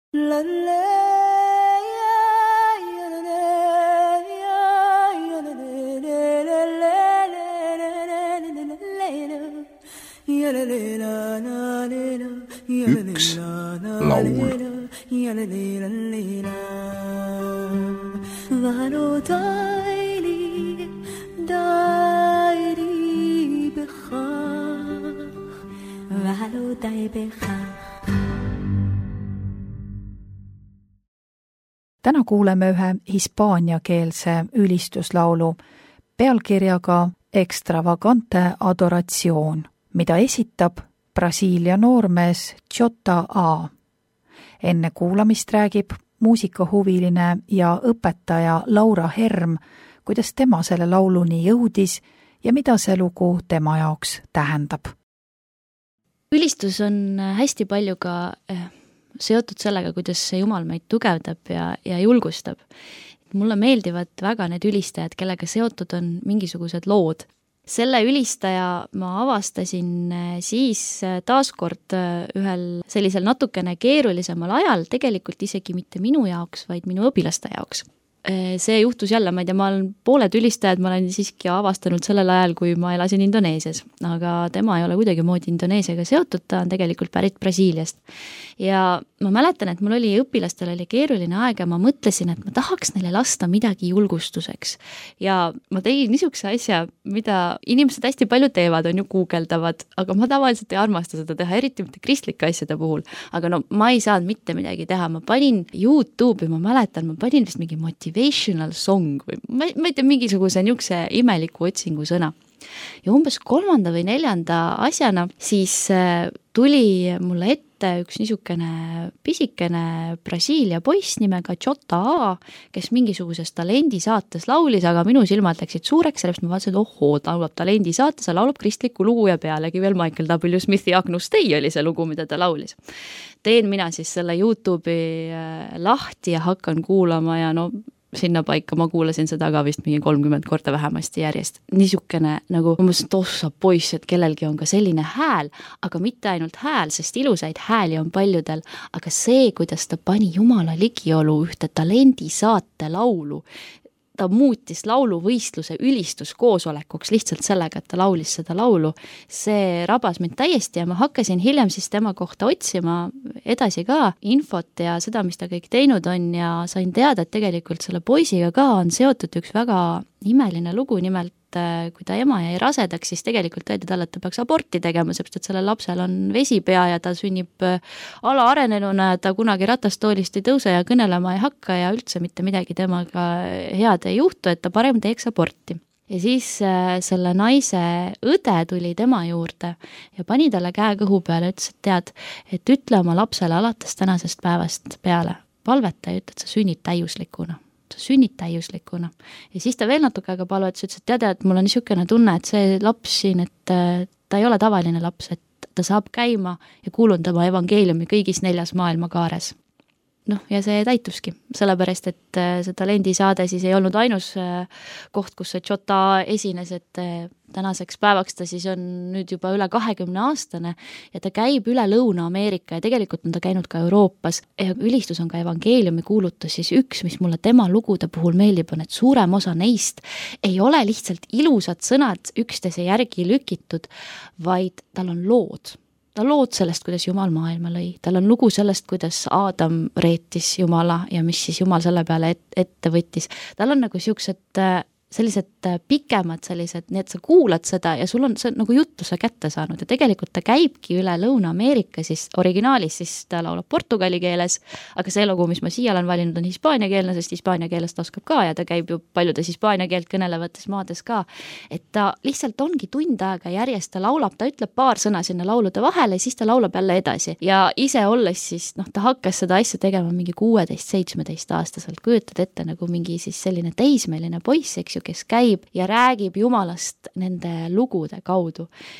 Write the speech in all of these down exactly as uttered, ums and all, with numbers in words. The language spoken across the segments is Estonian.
Üks laul. Täna kuuleme ühe hispaaniakeelse ülistuslaulu pealkirjaga Extravagante adoratsioon, mida esitab Brasiilia noormees Jota A. Enne kuulamist räägib muusikahuviline ja õpetaja Laura Herm, kuidas tema selle lauluni jõudis ja mida see lugu tema jaoks tähendab. Ülistus on hästi palju ka seotud sellega, kuidas see Jumal meid tugevdab ja, ja julgustab. Mulle meeldivad väga need ülistajad, kellega seotud on mingisugused lood. Selle ülistaja ma avastasin siis taaskord ühel sellisel natukene keerulisemal ajal, tegelikult isegi mitte minu jaoks, vaid minu õpilaste jaoks. See juhtus jälle, ma ei tea, ma olen pooled ülistajad, ma olen siiski avastanud sellel ajal, kui ma elasin Indoneesias, aga tema ei ole kuidagi moodi Indoneesiaga seotud, ta on tegelikult pärit Brasiiliast. Ja ma mäletan, et mul oli õpilastel oli keeruline aeg ja ma mõtlesin, et ma tahaks neile lasta midagi julgustuseks. Ja ma tegin niisuguse asja, mida inimesed hästi palju teevad, on ju guugeldavad, aga ma tavaliselt ei armasta seda teha, eriti mitte kristlike asjade puhul. Aga no ma ei saanud mitte midagi teha, ma panin YouTube'i, ma mäletan, ma panin vist mingi motivational song või ma, ma ei tea, mingisuguse niisuguse imeliku otsingu sõna. Ja umbes kolmanda või neljanda asjana siis tuli mulle ette üks niisugune pisikene Brasiilia poiss nimega Jota A, kes mingisuguses talendisaates laulis, aga minu silmad läksid suureks, sellest ma vaatasin, et ohoo, ta laulab talendisaates, ta laulab kristlikku lugu ja pealegi veel Michael W. Smithi Agnus Dei oli see lugu, mida ta laulis. Teen mina siis selle YouTube'i lahti ja hakkan kuulama ja no sinna paika ma kuulasin seda ka vist mingi kolmkümmend korda vähemasti järjest. Niisugune nagu, ma mõtlesin, et ossa poiss, et kellelgi on ka selline hääl, aga mitte ainult hääl, sest ilusaid hääli on paljudel, aga see, kuidas ta pani Jumala ligiolu ühte talendisaate laulu, ta muutis lauluvõistluse ülistuskoosolekuks lihtsalt sellega, et ta laulis seda laulu. See rabas mind täiesti ja ma hakkasin hiljem siis tema kohta otsima edasi ka infot ja seda, mis ta kõik teinud on ja sain teada, et tegelikult selle poisiga ka on seotud üks väga imeline lugu, nimelt kui ta ema jäi rasedaks, siis tegelikult öeldi talle, et ta peaks aborti tegema, seepärast, et selle lapsel on vesipea ja ta sünnib alaarenenuna, ta kunagi ratastoolist ei tõuse ja kõnelema ei hakka ja üldse mitte midagi temaga head ei juhtu, et ta parem teeks aborti. Ja siis selle naise õde tuli tema juurde ja pani talle käe kõhu peale, ütles, et tead, et ütle oma lapsele alates tänasest päevast peale, palveta ja ütle, et sa sünnid täiuslikuna. sa sünnid täiuslikuna. Ja siis ta veel natuke aega palvetas, ütles, et teada, et mul on niisugune tunne, et see laps siin, et ta ei ole tavaline laps, et ta saab käima ja kuulundama evangeeliumi kõigis neljas maailma kaares. Noh, ja see täituski, sellepärast, et see talendisaade siis ei olnud ainus koht, kus see Jota esines, et tänaseks päevaks ta siis on nüüd juba üle kahekümne aastane ja ta käib üle Lõuna-Ameerika ja tegelikult on ta käinud ka Euroopas. Ja ülistus on ka evangeeliumi kuulutus, siis üks, mis mulle tema lugude puhul meeldib, on, et suurem osa neist ei ole lihtsalt ilusad sõnad üksteise järgi lükitud, vaid tal on lood. Ta lood sellest, kuidas Jumal maailma lõi. Tal on lugu sellest, kuidas Aadam reetis Jumala ja mis siis Jumal selle peale ette võttis. Tal on nagu siuksed sellised pikemad sellised, nii et sa kuulad seda ja sul on see nagu jutluse kätte saanud ja tegelikult ta käibki üle Lõuna-Ameerika siis originaalis, siis ta laulab portugali keeles, aga see lugu, mis ma siia olen valinud, on hispaania keelne, sest hispaania keelest oskab ka ja ta käib ju paljudes hispaania keelt kõnelevates maades ka, et ta lihtsalt ongi tund aega järjest, ta laulab, ta ütleb paar sõna sinna laulude vahele ja siis ta laulab jälle edasi ja ise olles siis, noh, ta hakkas seda asja tegema mingi kuueteist seitsmeteist aastaselt, kujutad ette nagu mingi siis selline teismeline poiss, eks ju, kes käib ja räägib Jumalast nende lugude kaudu. Et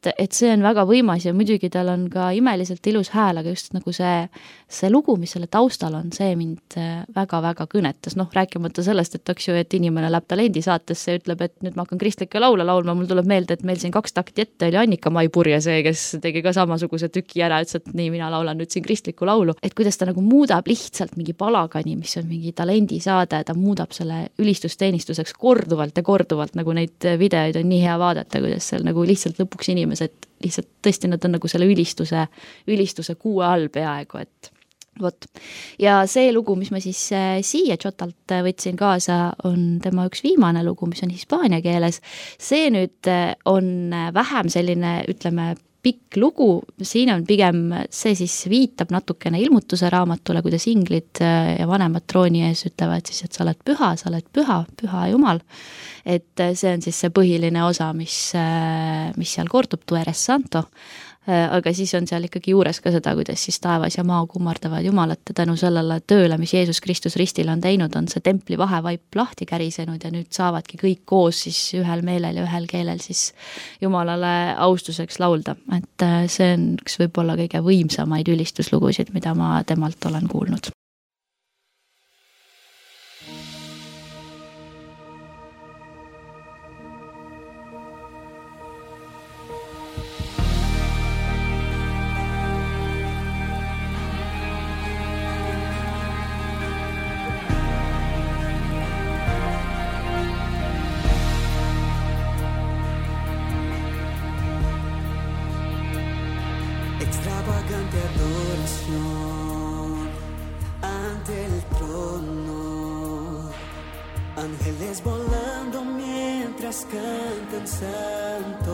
et, et see on väga võimas ja muidugi tal on ka imeliselt ilus hääl, aga just nagu see, see lugu, mis selle taustal on, see mind väga-väga kõnetas, noh, rääkimata sellest, et eks ju, et inimene läheb Talendi saatesse ja ütleb, et nüüd ma hakkan kristlikke laule laulma, mul tuleb meelde, et meil siin kaks takti ette oli Annika Maipurje see, kes tegi ka samasuguse tüki ära, ütles, et nii, mina laulan nüüd siin kristlikku laulu, et kuidas ta nagu muudab lihtsalt mingi palagani, mis on mingi Talendi saade, ta muudab selle ülistusteenistuseks korduvalt ja korduvalt, nagu neid videoid on nii hea vaadata, kuidas seal nagu lihtsalt lõpuks inimesed, lihtsalt tõesti nad on nagu selle ülistuse, ülistuse kuue all peaaegu, et vot. Ja see lugu, mis ma siis siia Jotalt võtsin kaasa, on tema üks viimane lugu, mis on hispaania keeles. See nüüd on vähem selline, ütleme, pikk lugu, siin on pigem, see siis viitab natukene ilmutuse raamatule, kuidas inglid ja vanemad trooni ees ütlevad siis, et sa oled püha, sa oled püha, püha Jumal. Et see on siis see põhiline osa, mis, mis seal kordub, tu eres santo, aga siis on seal ikkagi juures ka seda, kuidas siis taevas ja maa kummardavad Jumalat ja tänu sellele tööle, mis Jeesus Kristus ristil on teinud, on see templi vahevaip lahti kärisenud ja nüüd saavadki kõik koos siis ühel meelel ja ühel keelel siis Jumalale austuseks laulda. Et see on üks võib-olla kõige võimsamaid ülistuslugusid, mida ma temalt olen kuulnud. Extravagante adoración ante el trono, ángeles volando mientras cantan santo,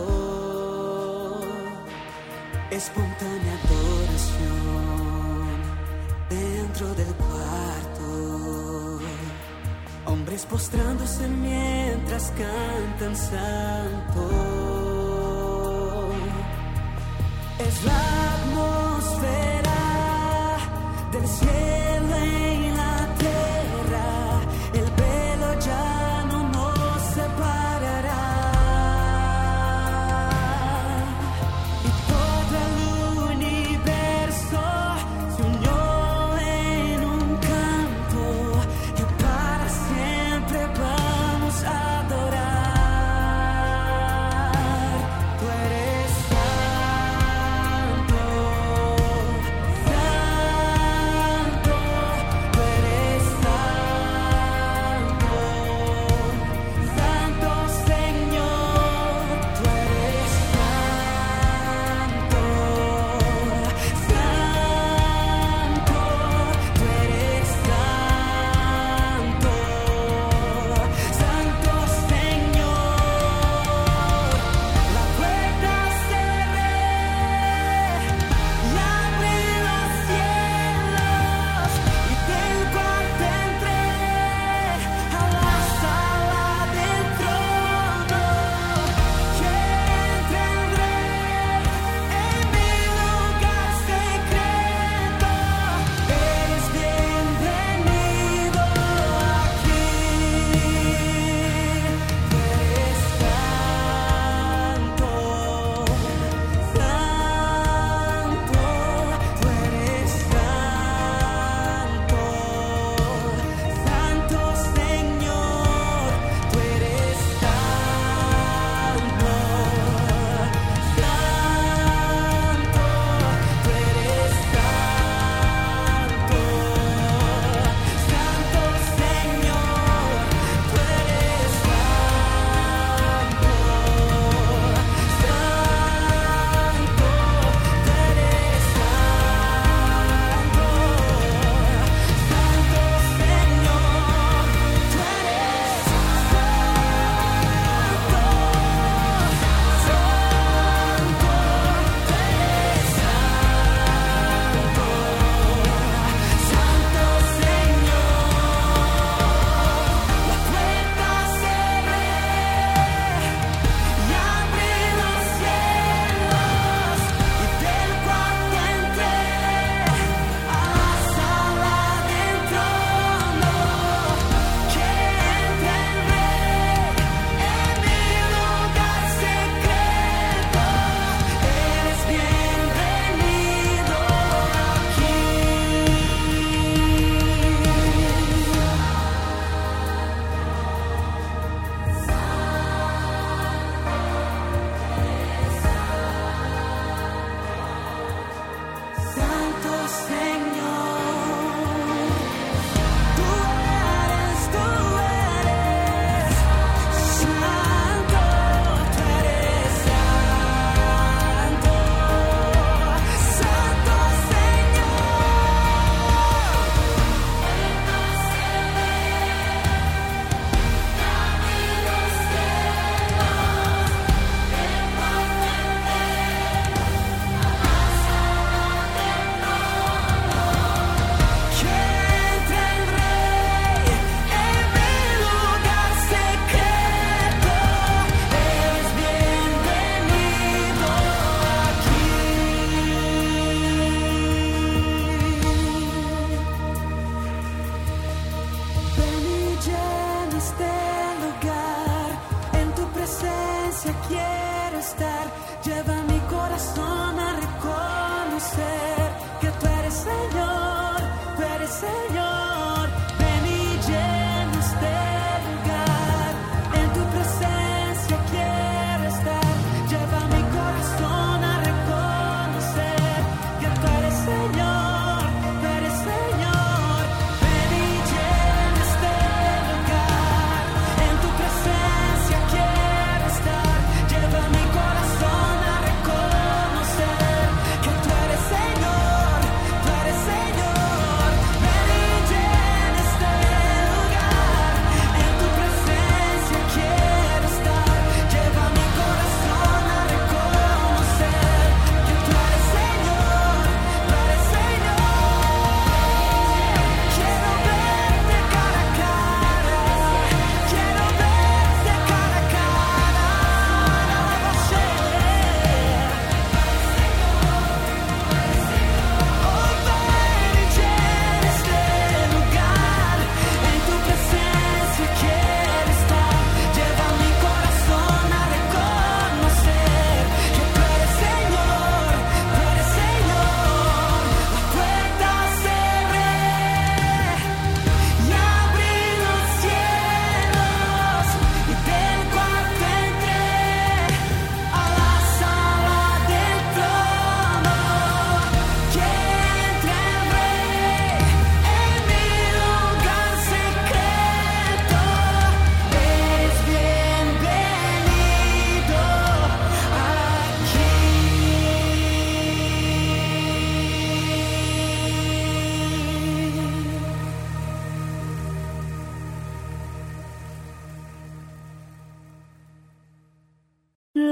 espontánea adoración dentro del cuarto, hombres postrándose mientras cantan santo. Es la atmósfera del cielo en la tierra, el velo ya no nos separará y todo el universo se unió en un canto que para siempre vamos a adorar. Tú eres santo, santo.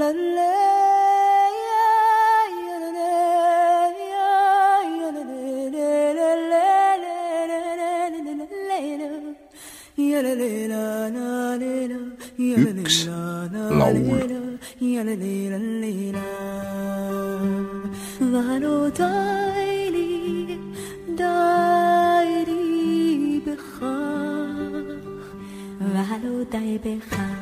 Üks laul. ואנו די לי, די לי בכך, ואנו די בכך.